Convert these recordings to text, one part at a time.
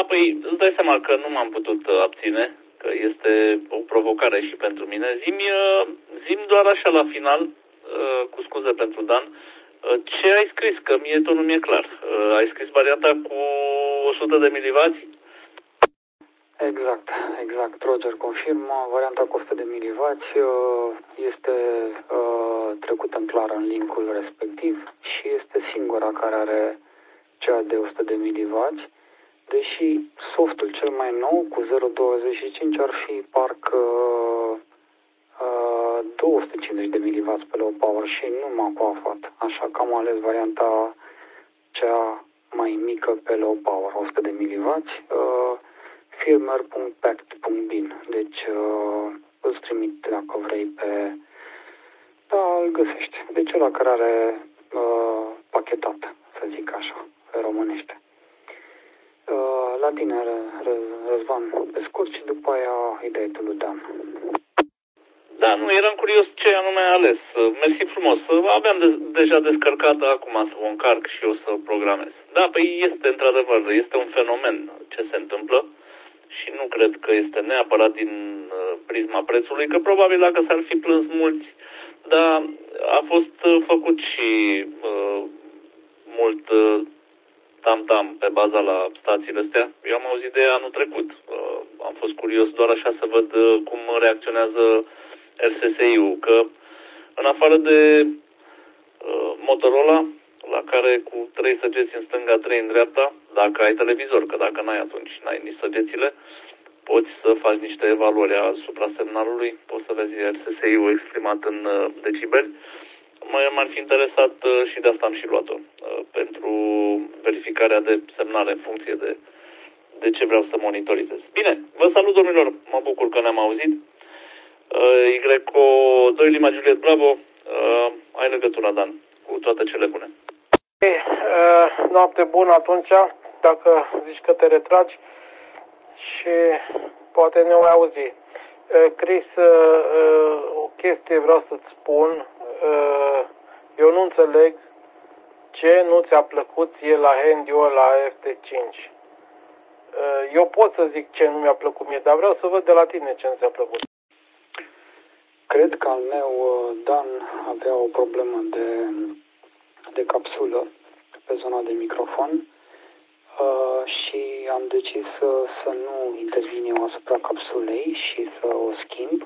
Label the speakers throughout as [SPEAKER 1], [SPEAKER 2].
[SPEAKER 1] păi îți dai seama că nu m-am putut abține, că este o provocare și pentru mine. Zi-mi doar așa la final, cu scuze pentru Dan, ce ai scris, că mie tot nu mi-e clar. Ai scris varianta cu 100 de milivați?
[SPEAKER 2] Exact. Roger confirmă, varianta cu 100 de milivați este trecută în clar în linkul respectiv și este singura care are cea de 100 de milivați, deși softul cel mai nou cu 0.25 ar fi parcă 250 de milivați pe low power și nu m-a coafat, așa că am ales varianta cea mai mică pe low power, 100 de milivați, firmware.pact.bin. Deci îți trimit dacă vrei pe... Da, îl găsești. Deci ăla care are pachetat, să zic așa, pe românește. La tine, Răzvan, pe scurt și după aia îi dai tu lui Dan.
[SPEAKER 1] Da, nu, eram curios ce anume ai ales. Mersi frumos. Aveam deja descărcat, acum să o încarc și eu să o programez. Da, păi este într-adevăr, este un fenomen ce se întâmplă și nu cred că este neapărat din prisma prețului, că probabil dacă s-ar fi plâns mulți, dar a fost făcut și mult tam-tam pe baza la stațiile astea. Eu am auzit de anul trecut. Am fost curios doar așa să văd cum reacționează RSSI-ul, că în afară de Motorola, la care cu 3 săgeți în stânga, 3 în dreapta, dacă ai televizor, că dacă n-ai atunci n-ai nici săgețile, poți să faci niște evaluări asupra semnalului, poți să vezi RSSI-ul exprimat în decibeli. M-ar fi interesat și de asta am și luat-o, pentru verificarea de semnale în funcție de ce vreau să monitorizez. Bine, vă salut, domnilor, mă bucur că ne-am auzit. Y2 Lima Juliet Bravo, ai legătura, Dan, cu toate cele bune.
[SPEAKER 3] Noapte bună atunci, dacă zici că te retragi și poate ne mai auzi. Chris, o chestie vreau să-ți spun, eu nu înțeleg ce nu ți-a plăcut ție la handy-ul la FT5. Eu pot să zic ce nu mi-a plăcut mie, dar vreau să văd de la tine ce nu ți-a plăcut.
[SPEAKER 2] Cred că al meu, Dan, avea o problemă de capsulă pe zona de microfon și am decis să nu intervin eu asupra capsulei și să o schimb.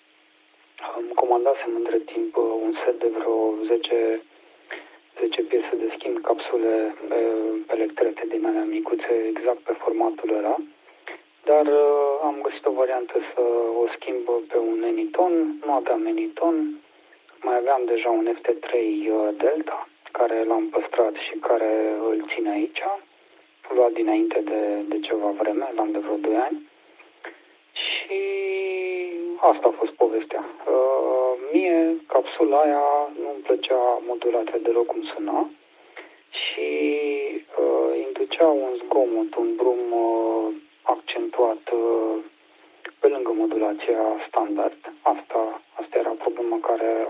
[SPEAKER 2] Comandasem între timp un set de vreo 10 piese de schimb, capsule pe electrete din alea micuțe, exact pe formatul ăla. Dar am găsit o variantă să o schimb pe un Anyton, nu aveam Anyton, mai aveam deja un FT3 Delta, care l-am păstrat și care îl țin aici, luat dinainte de ceva vreme, l-am de vreo 2 ani. Și asta a fost povestea. Mie, capsula aia nu-mi plăcea modulația deloc cum suna și inducea un zgomot, un brum accentuat pe lângă modulația standard. Asta era problema care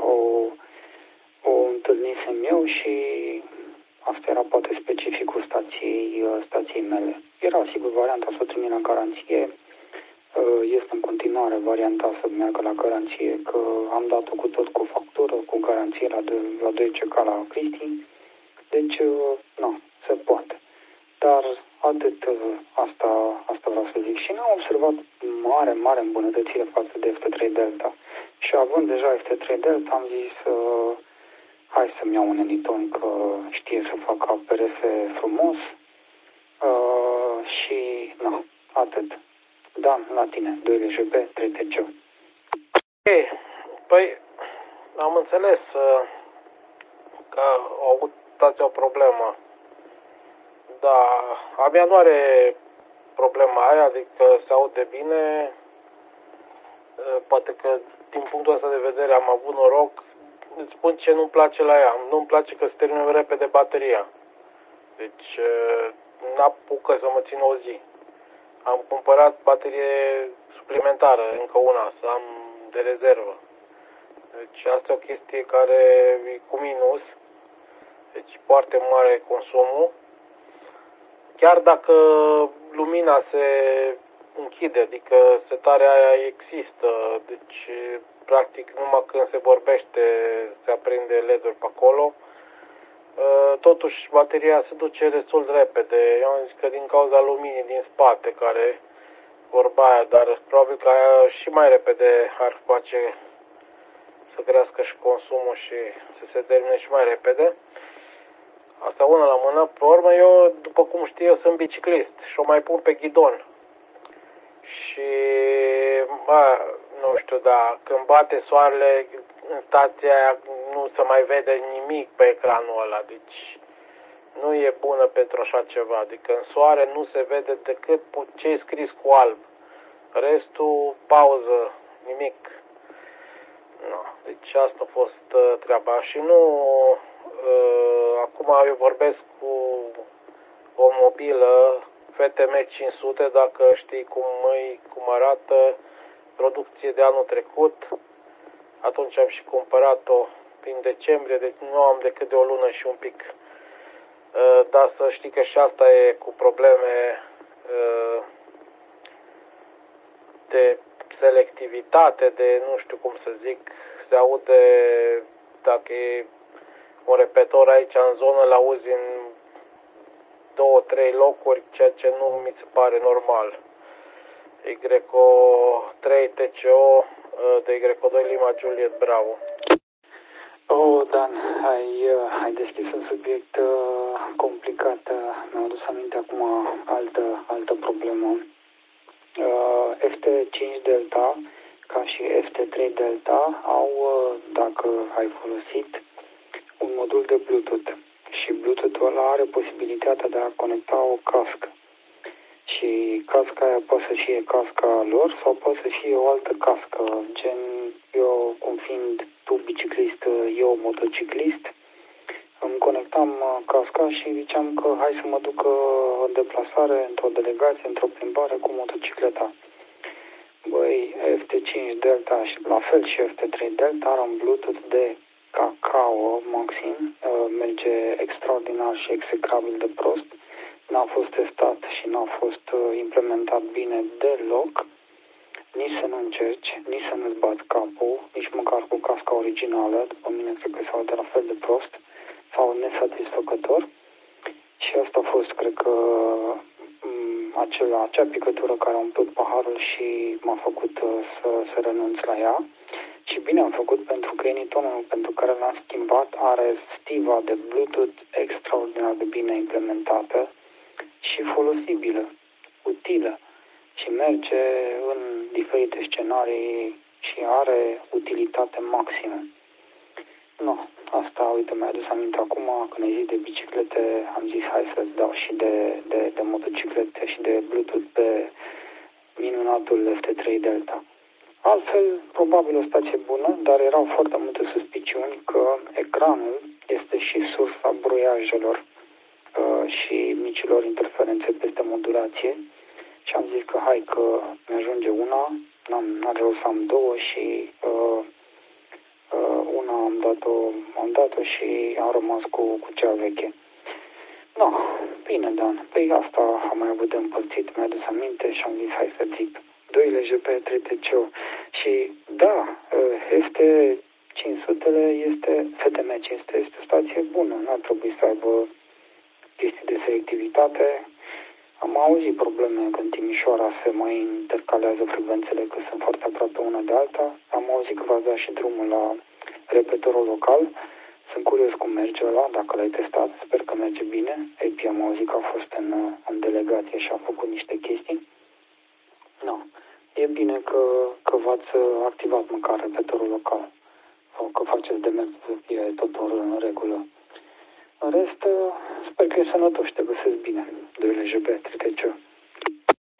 [SPEAKER 2] o întâlnisem eu și asta era poate specificul stației mele. Era sigur varianta să o trimit la garanție. Este în continuare varianta să meargă la garanție, că am dat-o cu tot cu factură, cu garanție la 2CK la Cristi. Deci, nu, se poate. Dar atât asta vreau să zic. Și n-am observat mare îmbunătățire față de FT3 Delta. Și având deja FT3 Delta, am zis hai să-mi iau un Anyton, că știe să facă APRS frumos. Și nu, atât. Da, la tine, 2LJB, 3TC.
[SPEAKER 3] Păi, am înțeles că au avut o problemă. Da, abia nu are problema aia, adică se aude bine. Poate că din punctul ăsta de vedere am avut noroc. Îți spun ce nu-mi place la ea. Nu-mi place că se termină repede bateria. Deci n-apucă să mă țin o zi. Am cumpărat baterie suplimentară, încă una, să am de rezervă. Deci asta e o chestie care e cu minus. Deci foarte mare consumul. Chiar dacă lumina se închide, adică setarea aia există, deci practic numai când se vorbește se aprinde LED-uri pe acolo. Totuși bateria se duce destul de repede. Eu am zis că din cauza luminii din spate, care vorba aia, dar probabil că aia și mai repede ar face să crească și consumul și să se termine și mai repede. Asta una la mână. Pe urmă, eu, după cum știi, eu sunt biciclist și o mai pun pe ghidon. Și, nu știu, dar când bate soarele în stația aia, nu se mai vede nimic pe ecranul ăla. Deci nu e bună pentru așa ceva. Adică în soare nu se vede decât ce e scris cu alb. Restul, pauză, nimic. No. Deci asta a fost treaba. Și nu... acum eu vorbesc cu o mobilă FTM 500, dacă știi cum arată, producție de anul trecut. Atunci am și cumpărat-o prin decembrie, deci nu am decât de o lună și un pic. Dar să știi că și asta e cu probleme de selectivitate, de nu știu cum să zic, se aude dacă e un repetor aici în zonă, l-auzi în 2-3 locuri, ceea ce nu mi se pare normal. Y3 TCO de Y2 Lima Juliet Bravo.
[SPEAKER 2] Dan, ai deschis un subiect complicat. Mi-am adus aminte acum altă problemă. FT5 Delta ca și FT3 Delta au, dacă ai folosit, un modul de Bluetooth. Și Bluetooth-ul ăla are posibilitatea de a conecta o cască. Și casca aia poate să fie casca lor sau poate să fie o altă cască. Gen, eu, cum fiind tu biciclist, eu motociclist, îmi conectam casca și ziceam că hai să mă duc în deplasare, într-o delegație, într-o plimbare cu motocicleta. Băi, FT5 Delta și la fel și FT3 Delta are un Bluetooth de cacao maxim, merge extraordinar și execrabil de prost. N-a fost testat și n-a fost implementat bine deloc. Nici să nu încerci, nici să nu-ți bați capul, nici măcar cu casca originală. După mine cred că se aude la fel de prost sau nesatisfăcător. Și asta a fost, cred că, acea picătură care a umplut paharul și m-a făcut să renunț la ea. Și bine am făcut, pentru că Anytonul pentru care l-am schimbat are stiva de Bluetooth extraordinar de bine implementată și folosibilă, utilă și merge în diferite scenarii și are utilitate maximă. No, asta, uite, mi-a adus aminte acum, când ai zis de biciclete, am zis hai să-ți dau și de motociclete și de Bluetooth pe minunatul FT3 Delta. Altfel, probabil o stație bună, dar erau foarte multe suspiciuni că ecranul este și sursa bruiajelor și micilor interferențe peste modulație. Și am zis că hai că mi-ajunge una, n-are rost să am două și una am dat-o și am rămas cu cea veche. No, bine, Dan, păi asta am mai avut de împărțit, mi-a adus aminte și am zis hai să zic 2 LGP 3 TCO. Și da, FT500 este, FTM 500 este o stație bună, nu ar trebui să aibă chestii de selectivitate. Am auzit probleme când Timișoara se mai intercalează frecvențele, că sunt foarte aproape una de alta. Am auzit că v-ați dat și drumul la repetorul local. Sunt curios cum merge ăla, dacă l-ai testat. Sper că merge bine. AP am auzit că a fost în delegație și a făcut niște chestii. No. E bine că v-ați activat măcar repetorul local. Sau că faceți demers să fie totul în regulă. În rest, sper că e sănătos și te găsesc bine. 2 LGB, 3 TCO.
[SPEAKER 3] Ok,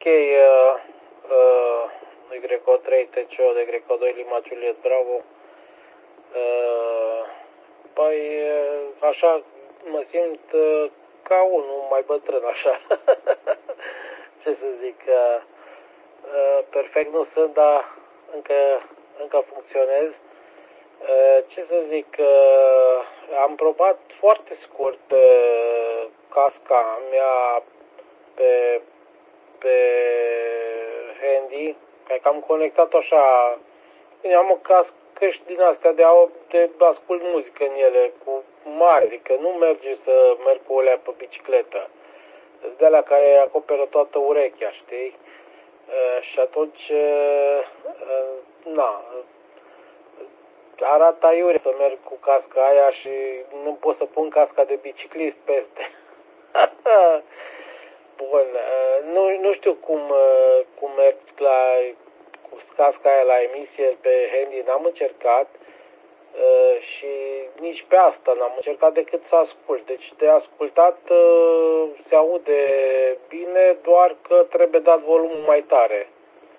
[SPEAKER 3] Y3 TCO de Y2 Lima Juliet Bravo. Păi, așa mă simt ca unul mai bătrân, așa. Ce să zic, perfect nu sunt, dar încă funcționez. Ce să zic, am probat foarte scurt casca mea pe pe handy, că am conectat așa, am o căști din astea de ascult muzică în ele, cu mari, adică nu merge să merg cu alea pe bicicletă. De alea care acoperă toată urechea, știi? Și atunci, arată aiure să merg cu casca aia și nu pot să pun casca de biciclist peste. Bun, nu știu cum merg cu casca aia la emisie pe handy, n-am încercat și nici pe asta n-am încercat decât să ascult. Deci de ascultat se aude bine, doar că trebuie dat volumul mai tare.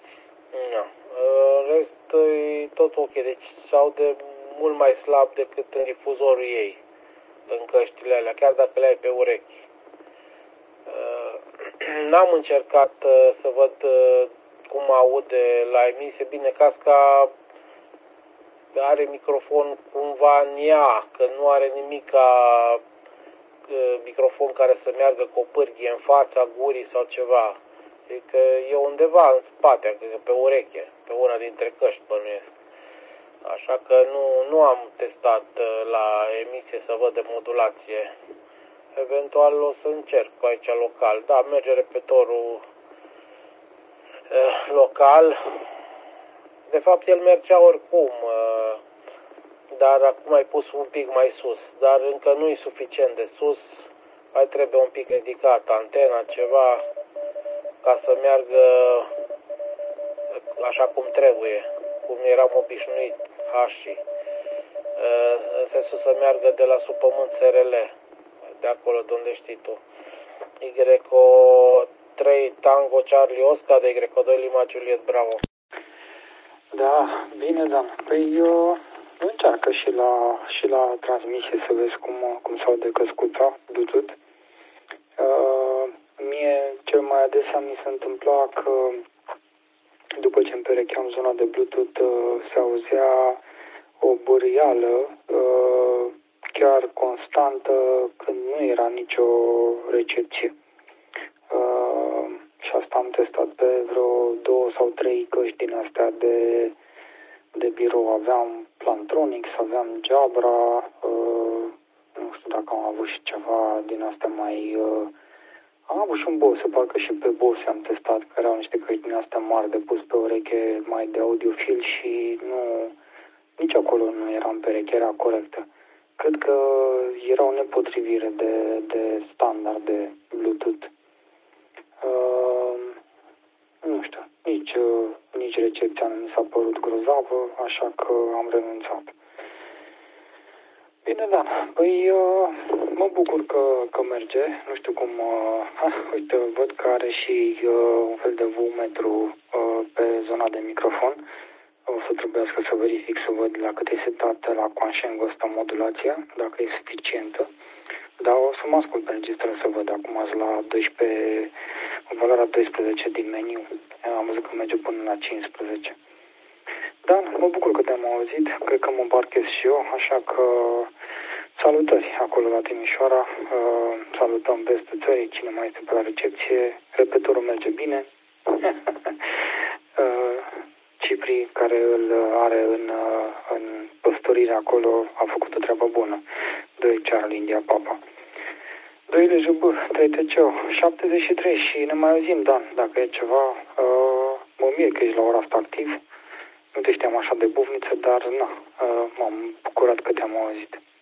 [SPEAKER 3] În rest e tot ok, deci se aude mult mai slab decât în difuzorul ei, în căștile alea, chiar dacă le ai pe urechi. N-am încercat să văd cum aude la emisie. Bine, casca are microfon cumva în ea, că nu are nimic ca microfon care să meargă cu o pârghie în fața gurii sau ceva. Adică e undeva în spate, adică pe ureche, pe una dintre căști bănuiesc. Așa că nu am testat la emisie să văd de modulație. Eventual o să încerc aici local. Da, merge repetorul local. De fapt, el mergea oricum, dar acum ai pus un pic mai sus. Dar încă nu e suficient de sus. Mai trebuie un pic ridicat antena, ceva, ca să meargă așa cum trebuie, cum eram obișnuit, H-ii. În sensul să meargă de la sub pământ SRL, de acolo de unde știi tu. Y3 Tango Charlie Oscar, de Y2 Lima Juliet Bravo.
[SPEAKER 2] Da, bine, Dan. Păi încearcă și la transmisie să vezi cum se aude căscuța, Bluetooth. Mie cel mai adesea mi se întâmpla că după ce îmi perecheam zona de Bluetooth se auzea o bârâială chiar constantă când nu era nicio recepție. Și asta am testat pe vreo 2 sau 3 căști din astea de birou. Aveam Plantronics, aveam Jabra, nu știu dacă am avut și ceva din astea mai... am avut și un Bose, parcă și pe Bose am testat, că erau niște căști din astea mari de pus pe ureche mai de audiofil și nici acolo nu era în perecherea corectă. Cred că era o nepotrivire de standard de Bluetooth. Nu știu, nici recepția nu mi s-a părut grozavă, așa că am renunțat. Bine, da, păi mă bucur că merge, nu știu cum, uite, văd că are și un fel de V-metru pe zona de microfon. O să trebuiască să verific, să văd la cât e setat la Quansheng ăsta modulația, dacă e suficientă. Dar o să mă ascult pe registrare să văd. Acum azi la 12, valoarea 12 din meniu. Am văzut că merge până la 15. Da, mă bucur că te-am auzit. Cred că mă împarchez și eu, așa că salutări acolo la Timișoara. Salutăm vestul țării, cine mai este pe la recepție. Repetorul merge bine. Cipri, care îl are în păstorire acolo, a făcut o treabă bună. 2 Charlie India Papa. 2 LJB, 3 TCO, 73 și ne mai auzim, Dan, dacă e ceva. Mă mir că ești la ora asta activ. Nu te știam așa de bufniță, dar m-am bucurat că te-am auzit.